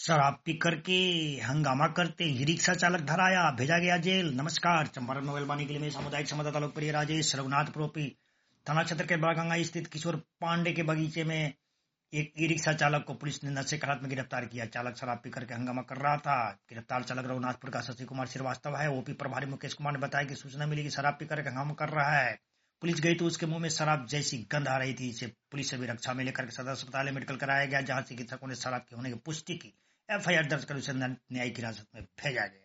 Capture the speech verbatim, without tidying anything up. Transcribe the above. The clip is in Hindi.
शराब पीकर के हंगामा करते ही रिक्शा चालक धराया, भेजा गया जेल। नमस्कार, चंपारण मोबाइल वाणी के लिए मैं सामुदायिक संवाददाता लोकप्रिय राजेश रघुनाथपुर थाना क्षेत्र के बड़गंगा स्थित किशोर पांडे के बगीचे में एक ई रिक्शा चालक को पुलिस ने नशे की हालत में गिरफ्तार किया। चालक शराब पीकर के हंगामा कर रहा था। गिरफ्तार चालक रघुनाथपुर का शशि कुमार श्रीवास्तव है। ओपी प्रभारी मुकेश कुमार ने बताया कि सूचना मिली कि शराब पीकर के हंगामा कर रहा है। पुलिस गई तो उसके मुंह में शराब जैसी गंध आ रही थी। इसे पुलिस से भी रक्षा में लेकर सदर अस्पताल में मेडिकल कराया गया, जहां चिकित्सकों ने शराब के होने की पुष्टि की। एफ आई आर दर्ज कर उसे न्यायिक हिरासत में भेजा गया।